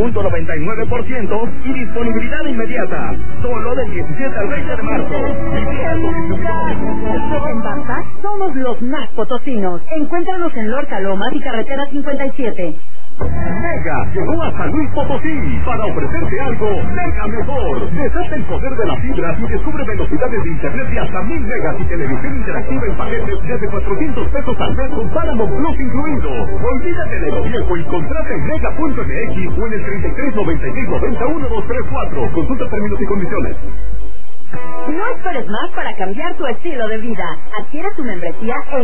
9.99% y disponibilidad inmediata. Solo del 17 al 20 de marzo. En Barça somos los más potosinos. Encuéntranos en Lorca Lomas y Carretera 57. Mega llegó a San Luis Potosí para ofrecerte algo mega mejor. Desata el poder de las fibras y descubre velocidades de internet de hasta 1000 megas y televisión interactiva en paquetes desde 400 pesos al mes con Paramount Plus incluido. Olvídate de lo viejo y contrata en mega.mx o en el 3396901234. Consulta términos y condiciones. No esperes más para cambiar tu estilo de vida. Adquiere tu membresía en